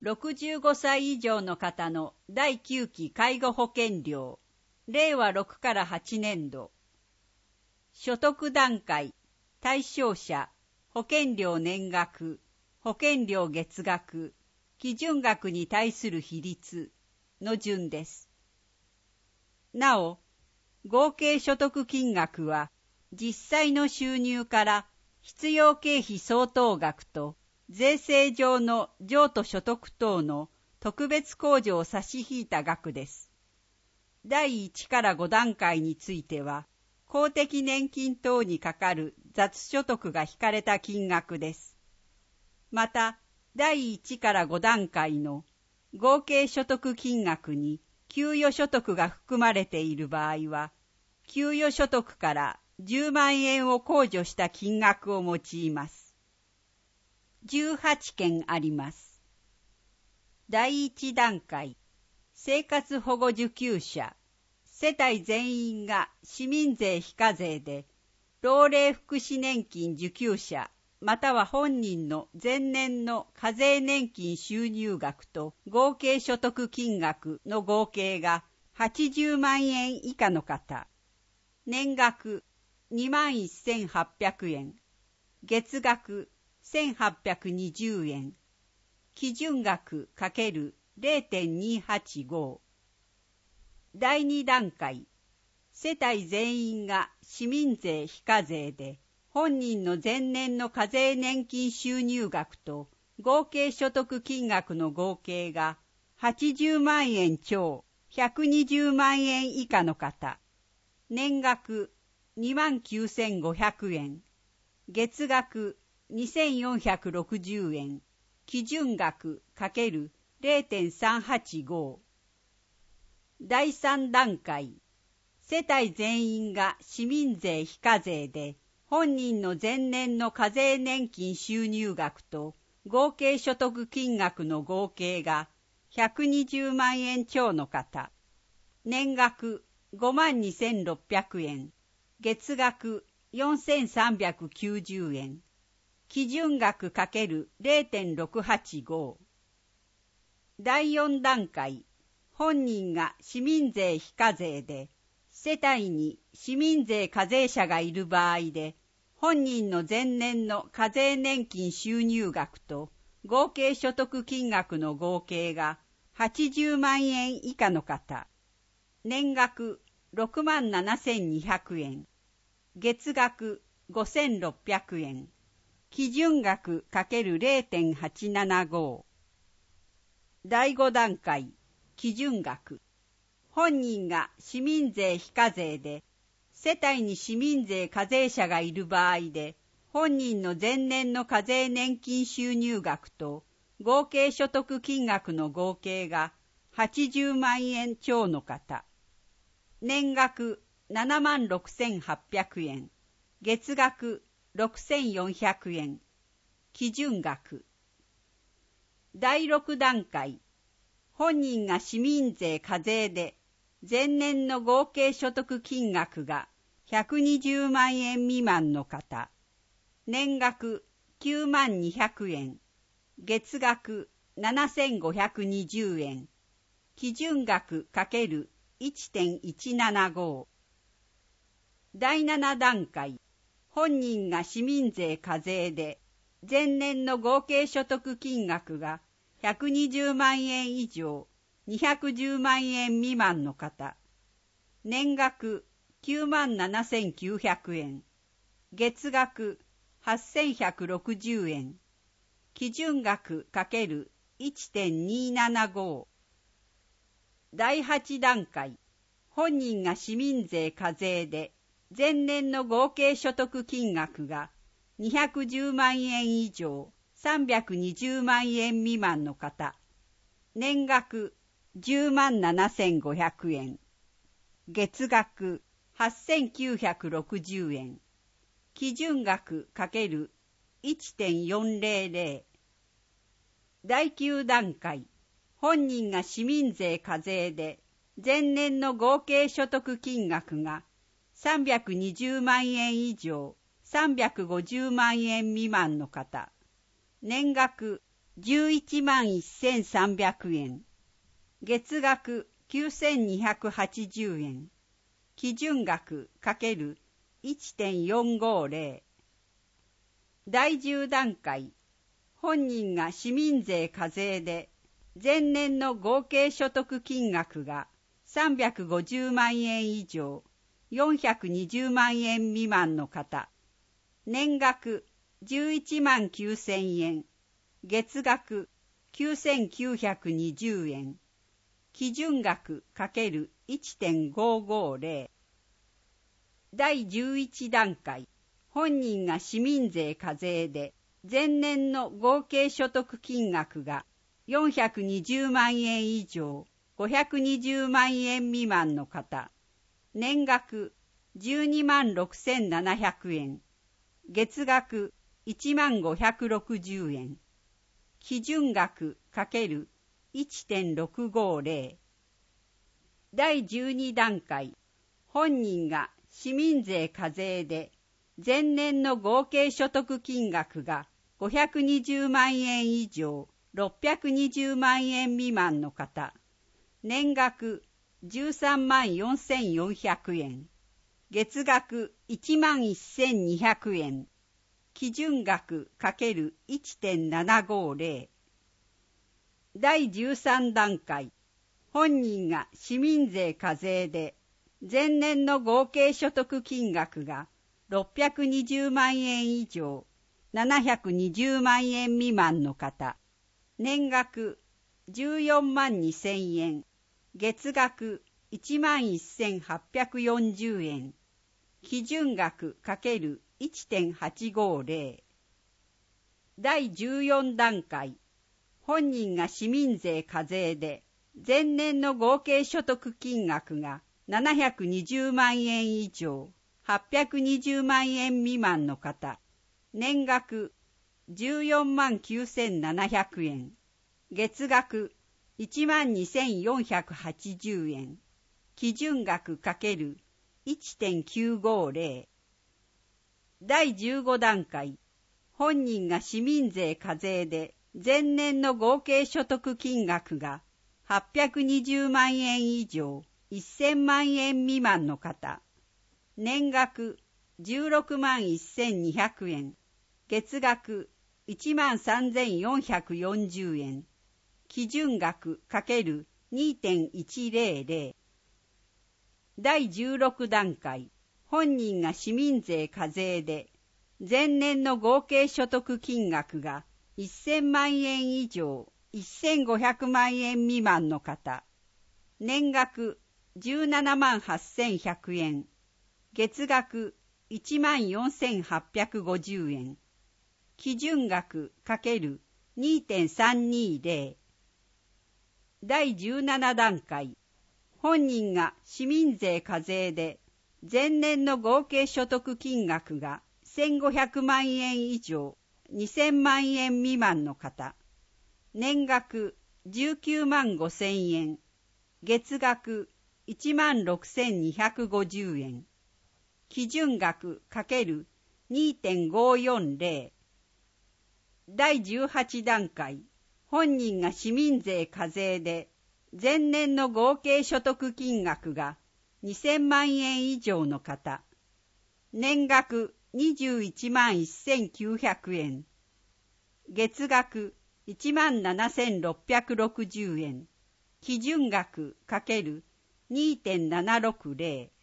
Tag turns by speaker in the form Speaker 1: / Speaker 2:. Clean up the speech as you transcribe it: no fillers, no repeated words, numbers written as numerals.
Speaker 1: 65歳以上の方の第9期介護保険料、令和6から8年度。所得段階、対象者、保険料年額、保険料月額、基準額に対する比率の順です。なお、合計所得金額は、実際の収入から必要経費相当額と、税制上の譲渡所得等の特別控除を差し引いた額です。第1から5段階については、公的年金等にかかる雑所得が引かれた金額です。また、第1から5段階の合計所得金額に給与所得が含まれている場合は、給与所得から10万円を控除した金額を用います。18件あります。第1段階、生活保護受給者、世帯全員が市民税非課税で、老齢福祉年金受給者、または本人の前年の課税年金収入額と合計所得金額の合計が80万円以下の方、年額21,800円、月額1,820円、基準額×0.285。第2段階、世帯全員が市民税非課税で、本人の前年の課税年金収入額と合計所得金額の合計が80万円超120万円以下の方、年額29,500円、月額2,460円、基準額×0.385。第3段階、世帯全員が市民税非課税で、本人の前年の課税年金収入額と合計所得金額の合計が120万円超の方、年額52,600円、月額4,390円、基準額×0.685。第4段階、本人が市民税非課税で、世帯に市民税課税者がいる場合で、本人の前年の課税年金収入額と合計所得金額の合計が80万円以下の方、年額67,200円、月額5,600円、基準額×0.875。第5段階、基準額。本人が市民税非課税で、世帯に市民税課税者がいる場合で、本人の前年の課税年金収入額と合計所得金額の合計が80万円超の方、年額76,800円、月額6,400円、基準額。第6段階、本人が市民税課税で、前年の合計所得金額が120万円未満の方、年額92,000円、月額7,520円、基準額×1.175。第7段階、本人が市民税課税で、前年の合計所得金額が120万円以上、210万円未満の方、年額97,900円、月額8,160円、基準額×1.275。第8段階、本人が市民税課税で、前年の合計所得金額が210万円以上、320万円未満の方、年額107,500円、月額8,960円、基準額×1.400。第9段階、本人が市民税課税で、前年の合計所得金額が320万円以上、350万円未満の方、年額 11万1300円。月額9280円。基準額 ×1.450。第10段階。本人が市民税課税で前年の合計所得金額が350万円以上420万円未満の方、年額11万9000円、月額9920円、基準額 ×1.550。第11段階。本人が市民税課税で前年の合計所得金額が420万円以上520万円未満の方、年額12万6700円、月額1万560円、基準額 ×1.650。第12段階。本人が市民税課税で前年の合計所得金額が520万円以上620万円未満の方、年額13万4400円、月額1万1200円、基準額 ×1.750。第13段階。本人が市民税課税で前年の合計所得金額が620万円以上720万円未満の方、年額14万2000円、月額1万1840円、基準額 ×1.850。第14段階。本人が市民税課税で前年の合計所得金額が720万円以上820万円未満の方、年額14万9700円、月額1万2480円、基準額 ×1.950。第15段階。本人が市民税課税で前年の合計所得金額が820万円以上1000万円未満の方、年額16万1200円、月額1万3440円、基準額 ×2.100。第16段階。本人が市民税課税で前年の合計所得金額が1000万円以上1500万円未満の方、年額17万8100円、月額1万4850円、基準額 ×2.320。第17段階。本人が市民税課税で前年の合計所得金額が1500万円以上2000万円未満の方、年額19万5000円、月額1万6250円、基準額 ×2.540。第18段階。本人が市民税課税で前年の合計所得金額が2000万円以上の方、年額21万1900円、月額1万7660円、基準額 ×2.760。